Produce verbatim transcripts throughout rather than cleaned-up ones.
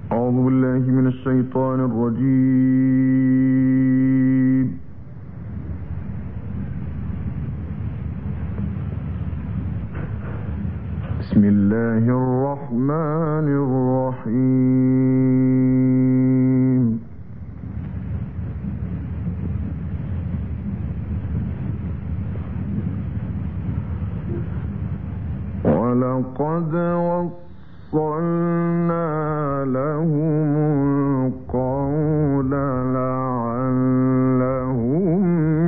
أعوذ بالله من الشيطان الرجيم. بسم الله الرحمن الرحيم. ولقد وصلنا لهم القول لعلهم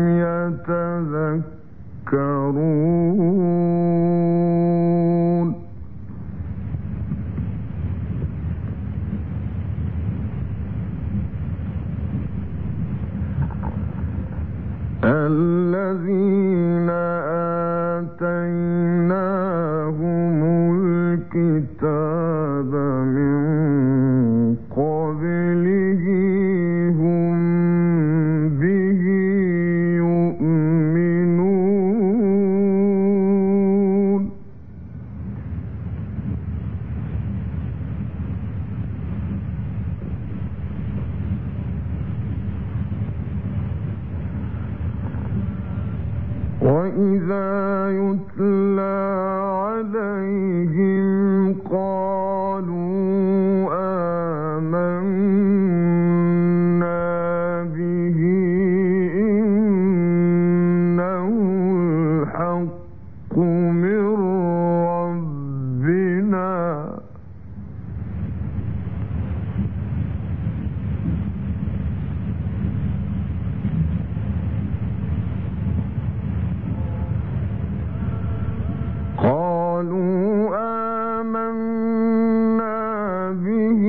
يتذكرون. الذين آتيناهم الكتاب من قبله هم به يؤمنون. وإذا يتلى عليهم قالوا آمنا به إنه الحق من ربنا قالوا آمنا به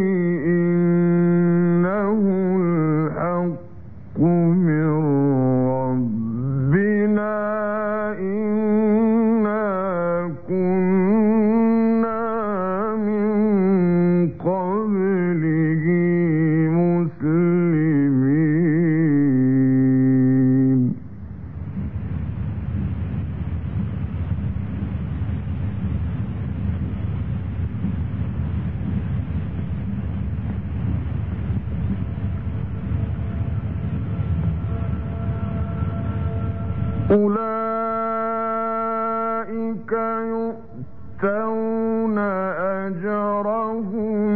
إنه الحق من ربنا إنا كنا من قبله مسلمين. أولئك يؤتون أجرهم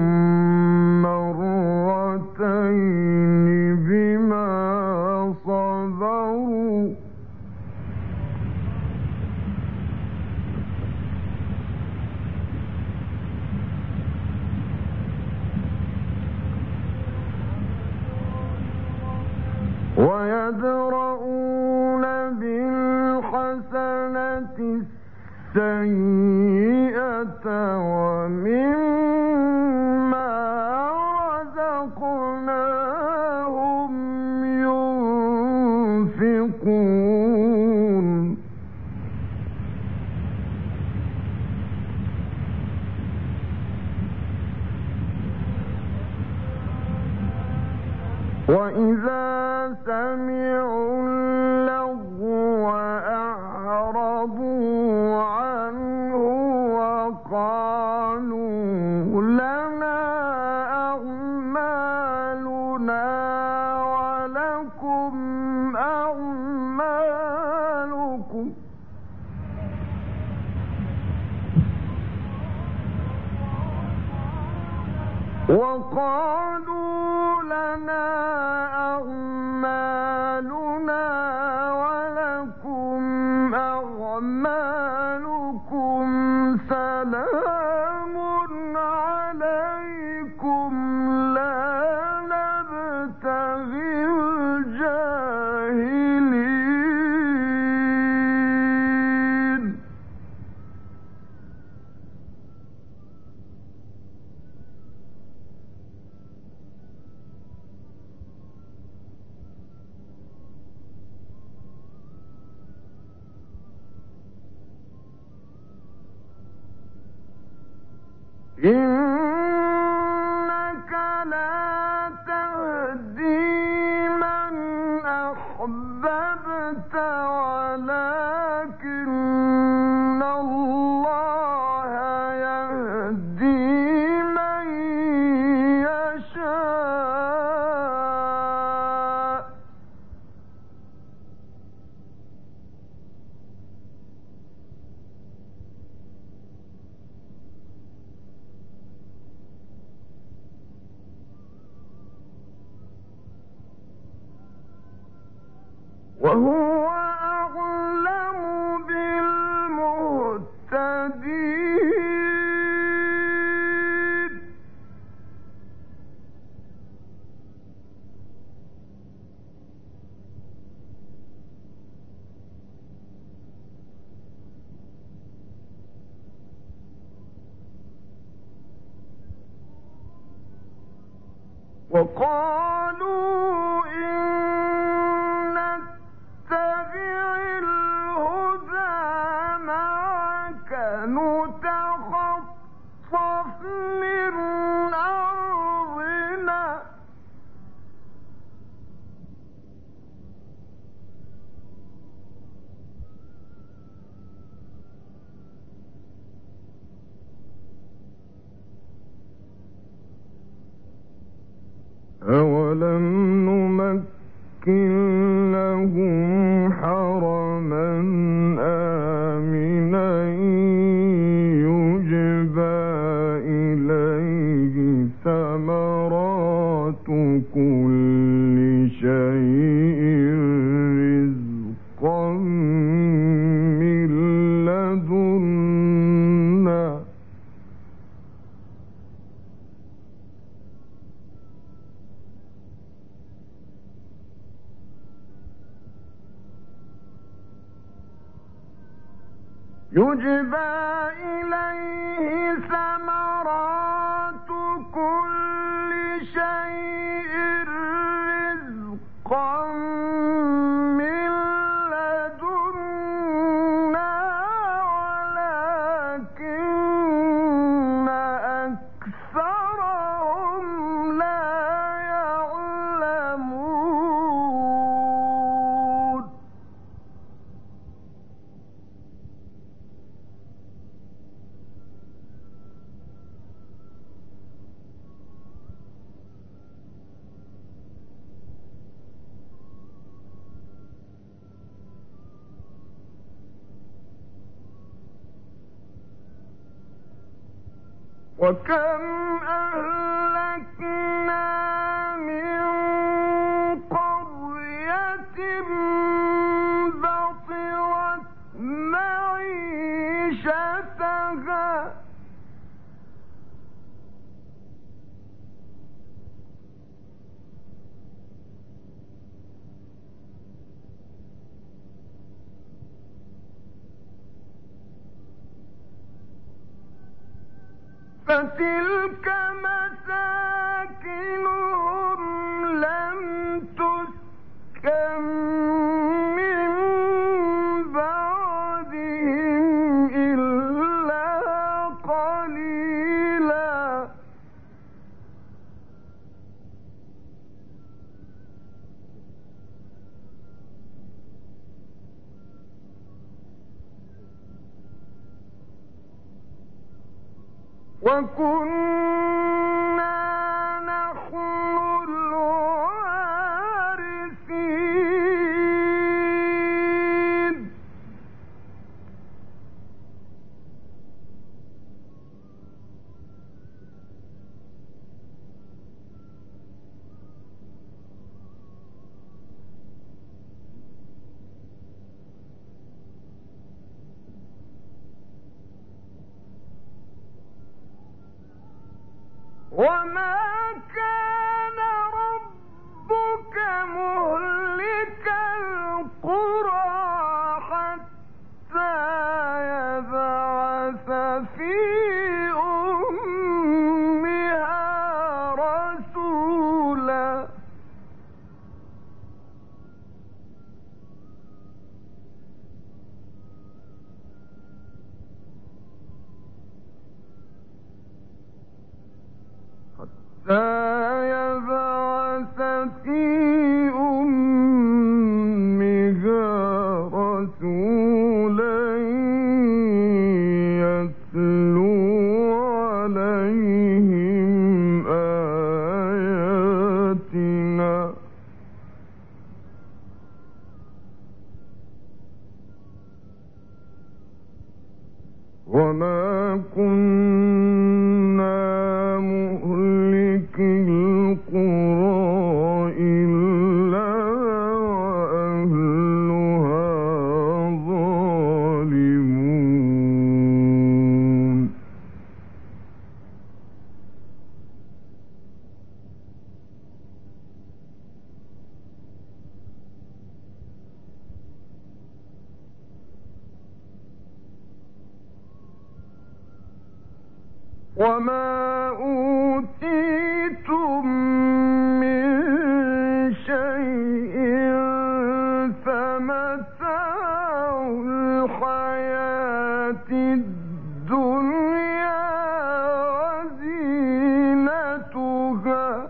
مرتين بما صبروا ويدرؤون بالحسنة السيئة ومما رزقناهم ينفقون. وإذا سمعوا اللغو أعرضوا عنه وقالوا لنا أعمالنا ولكم أعمالكم وقالوا لنا أعمالنا ولكم أعمالكم سلام عليكم لا نبتغي الجاهلين. إنك لا تهدي من أحببت ولكن الله يهدي من وهو أعلم بالمهتدين وقالوا إن نتبع الهدى معك نتخطف من أرضنا أولم نمكن لهم حرما آمنا يجبى إليه ثمرات كل شيء رزقا من لدنا يجبى إليه ثمرات كل شيء رزقا من لدنا ولكن أكثرهم لا يعلمون وكم أهلكنا من قرية بطرت معيشتها فتلك مساكنهم لم تسكن من بعدهم إلا قليلا وكنا نحن الوارثين وما كان ربك مهلك القرى حتى يبعث في أمها رسولا يبعث في أمها رسولا يتلو عليهم آياتنا وما كنا مهلك القرى إلا وأهلها وما أوتيتم من شيء فمتاع الحياة الدنيا وزينتها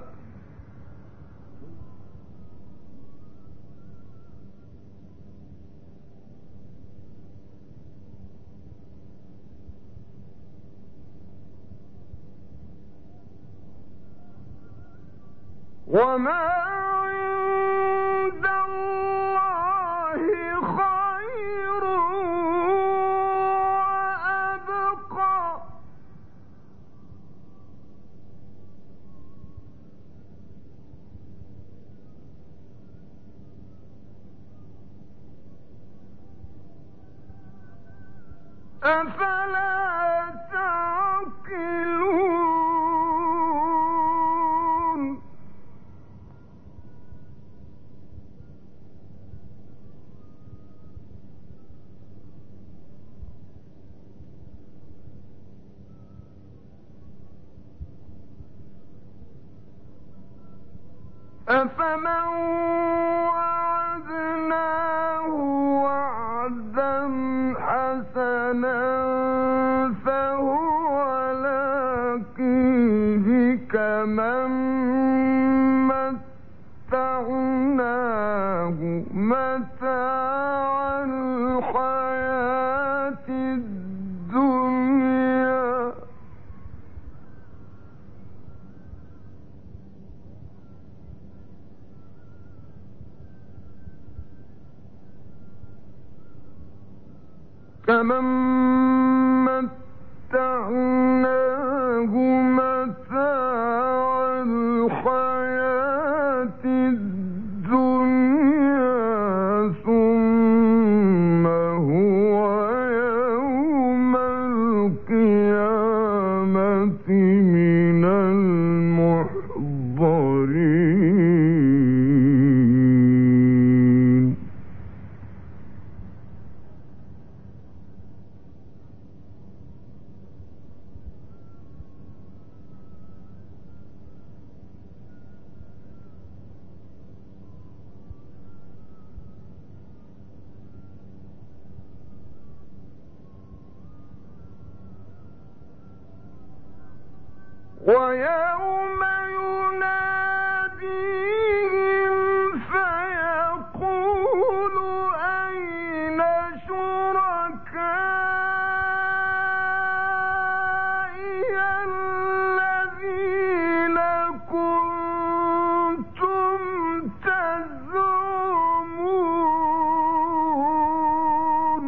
وما عند الله خير وأبقى أفلا تعقلون أفمن وعدناه وعدا حسنا فهو لاقيه كمن متعناه متاع الحياة الدنيا كمن متعناه متاع الحياة الدنيا ثم هو يوم القيامة من المحضرين ويوم يناديهم فيقول أين شركائي الذين كنتم تزعمون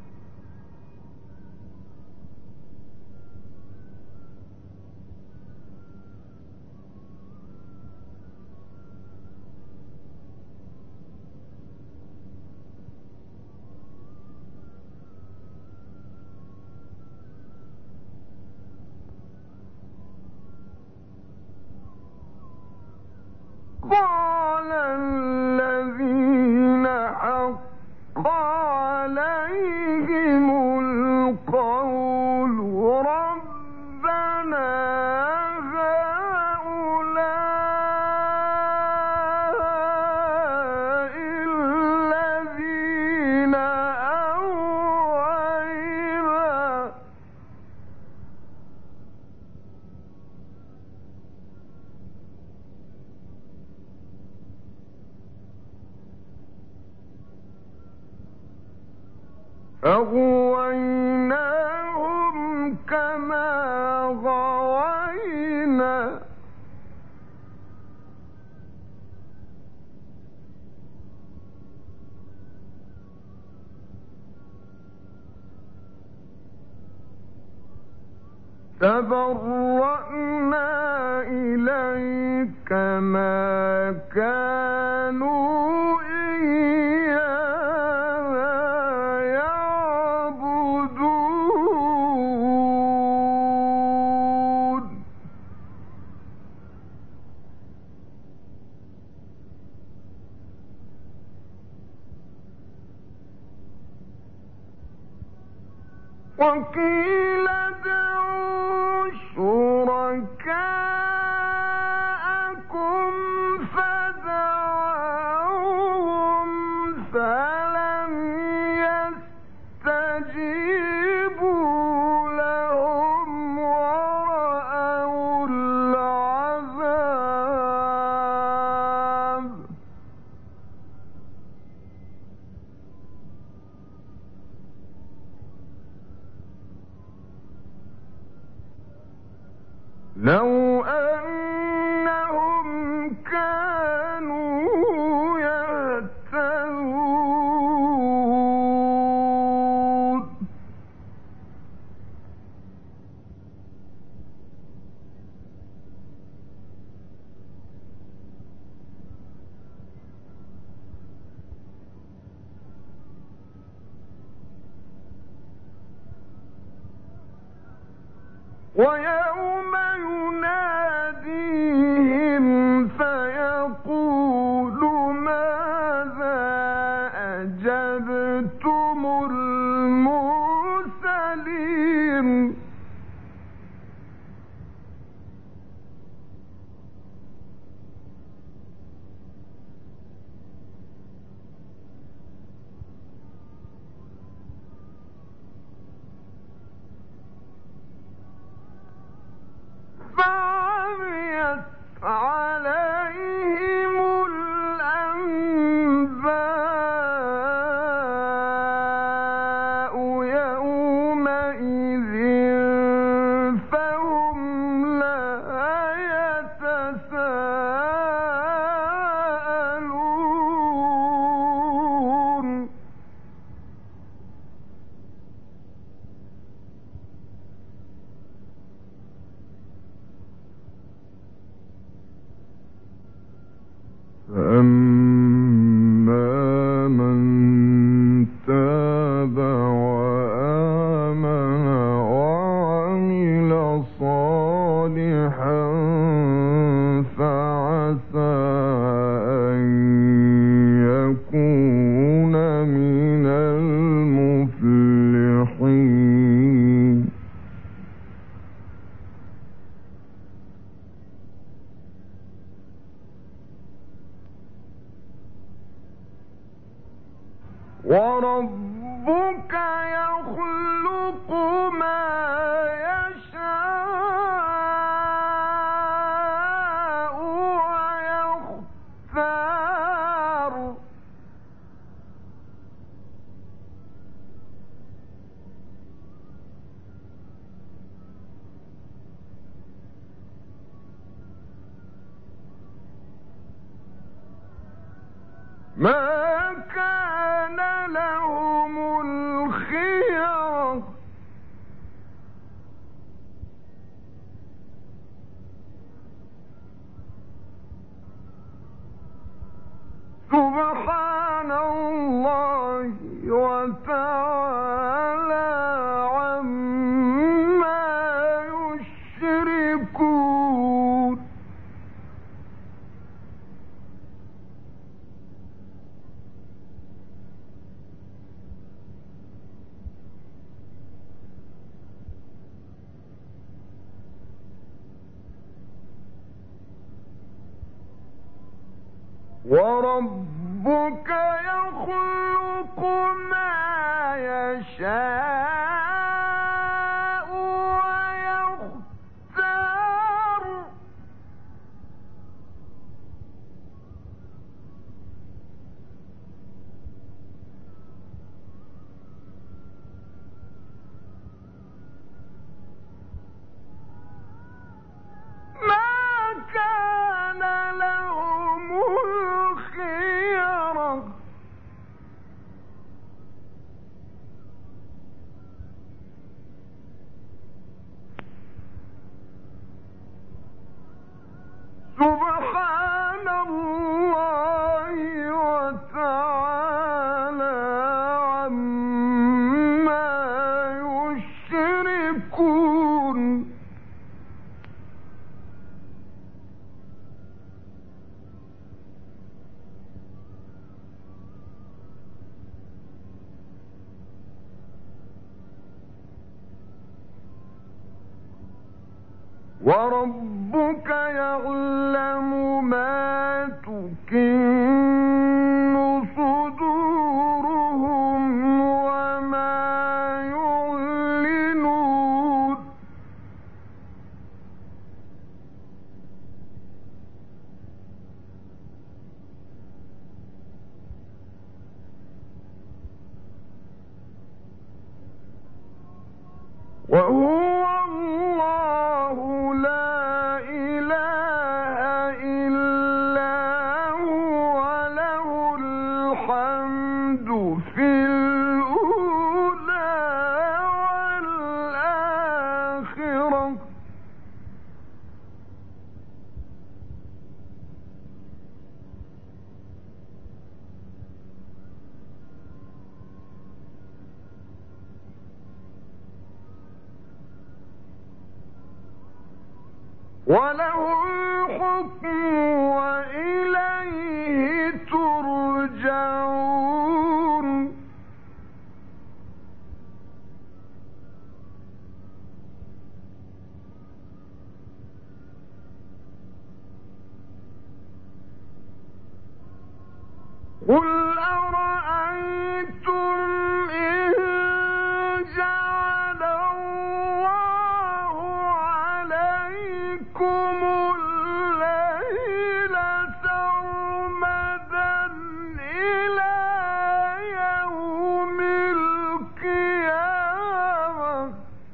قال الذين حق عليهم القول ربنا هؤلاء الذين أغوينا أغويناهم كما غوينا تبرأنا إليك ما كانوا إيانا يعبدون وقيل ادعوا لو أنهم كانوا يهتدون ويوم يناديهم فيقول ماذا أجبتم المرسلين فعميت عليهم الأنباء يومئذ فهم لا يتساءلون فأما من تاب وآمن وعمل صالحا فعسى أن يكون من المفلحين وربك يخلق ما يشاء ويختار ما كان لهم الخيرة سبحان الله وتعالى عما يشركون وربك يخلق ما يشاء ويختار ما كان لهم الخيرة سبحان الله وتعالى عما يشركون وربك يعلم ما تكن صدورهم وما يعلنون وهو الله لا وله الحكم وإليه ترجعون قل أرأيتم إن جعل الله عليكم الليل سرمدا إلى يوم القيامة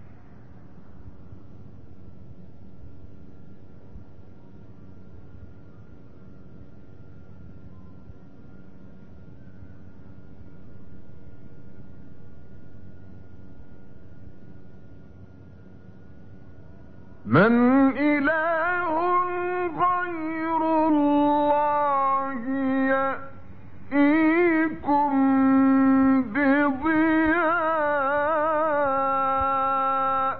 من إله غير الله يأتيكم بضياء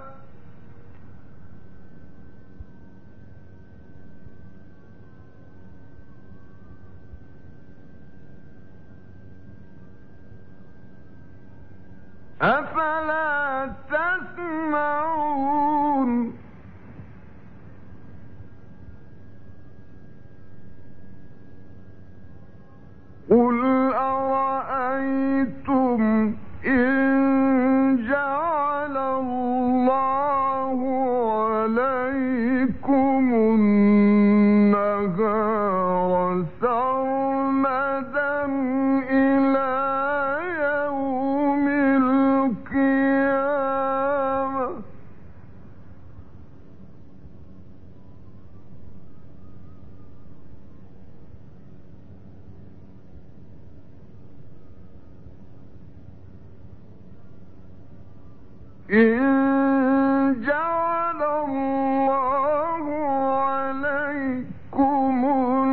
أفلا تسمعون قل أرأيتم إن جعل الله عليكم النهار سرمدا إلى يوم القيامة إن جعل الله عليكم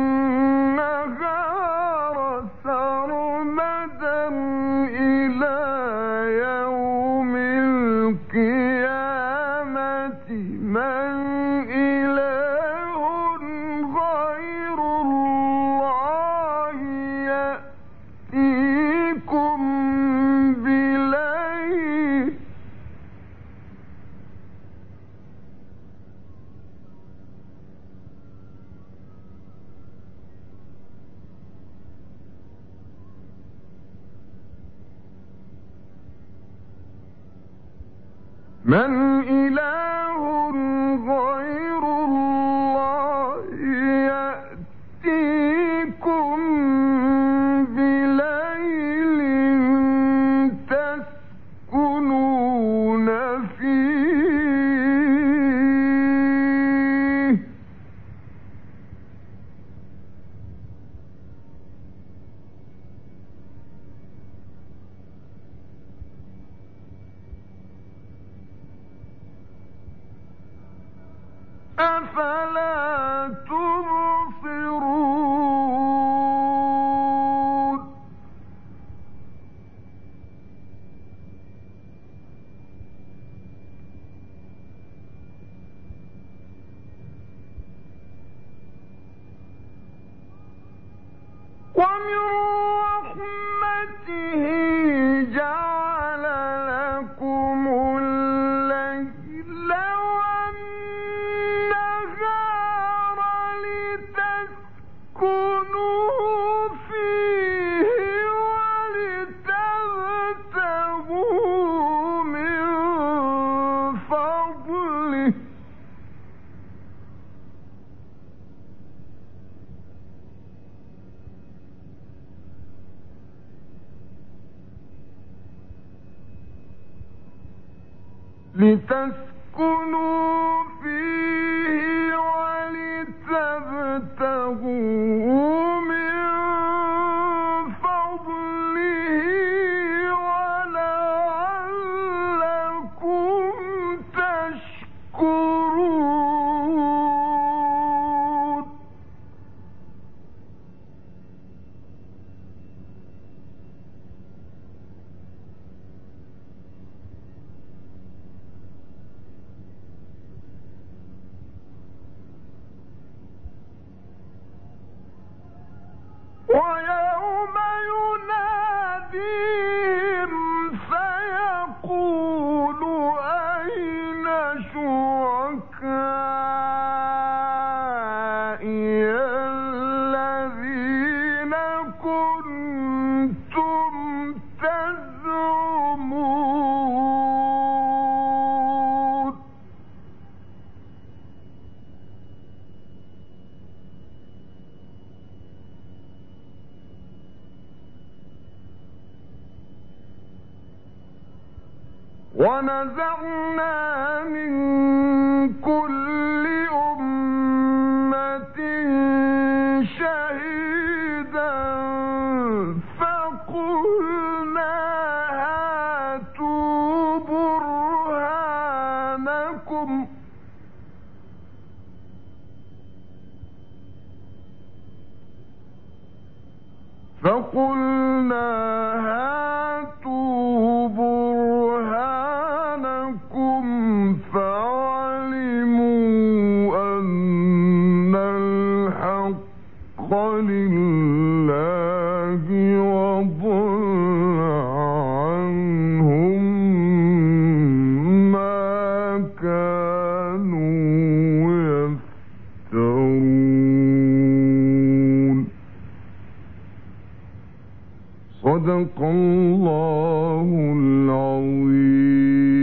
النهار سرمدا إلى يوم القيامة من إله غير الله يأتيكم بليل من إله غير الله يأتيكم بليل تسكنون فيه أفلا تبصرون ومن رحمته جعل لكم الليل والنهار لتسكنوا فيه ولتبتغوا من فضله لتسكنوا فيه ولتبتغوا من فضله ولعلكم تشكرون ونزعنا من كل أمة شهيدا فقلنا هاتوا برهانكم فقلنا هاتوا برهانكم فعلموا أن الحق لله وضل عنهم ما كانوا يفترون. صدق الله العظيم.